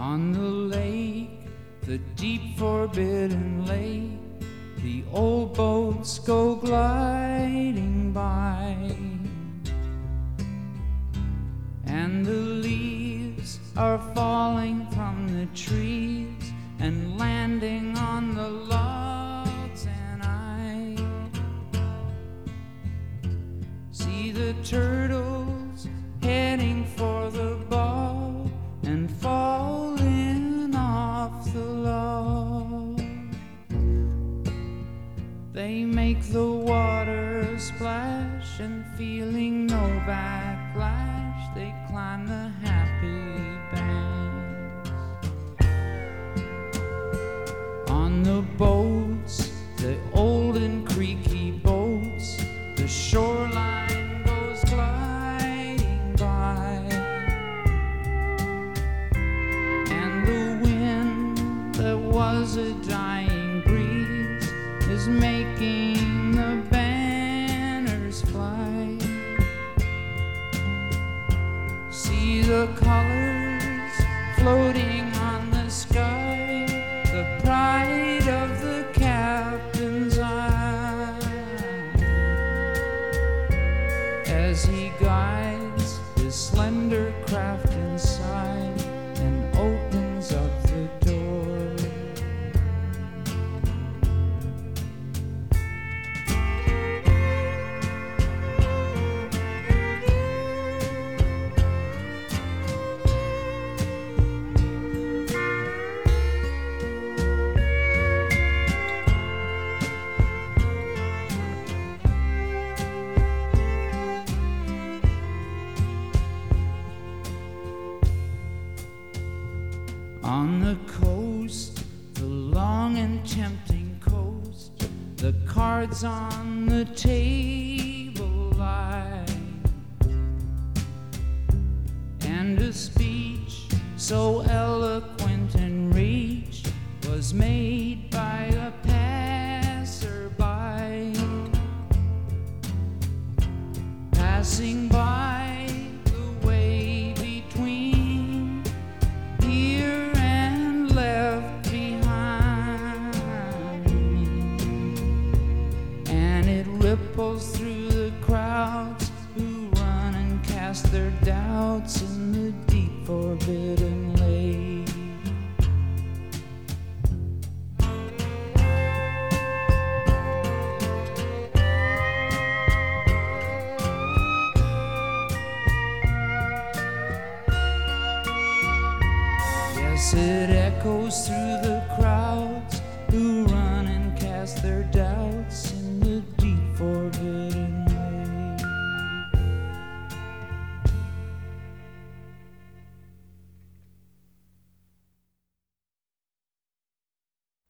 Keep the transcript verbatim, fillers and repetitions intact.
On the lake, the deep forbidden lake, the old boats go gliding by, and the leaves are falling from the trees and landing on the logs, and I see the turtles heading for the ball and falling off the log. They make the water splash, and feeling no backlash, they climb the happy banks. On the boats, the old and creaky boats, the shoreline goes gliding by, and the wind that was a dying breeze is making the banners fly. See the colors floating on the sky, the pride of the captain's eye, as he guides his slender craft inside and opens up the door. On the coast, the long and tempting coast, the cards on the table lie, and a speech so eloquent and rich was made by a passerby, passing by the way between here and left behind me, and it ripples through the crowds who run and cast their doubts in the deep forbidden lake. Yes, it echoes through the crowds who run and cast their doubts in the deep forbidden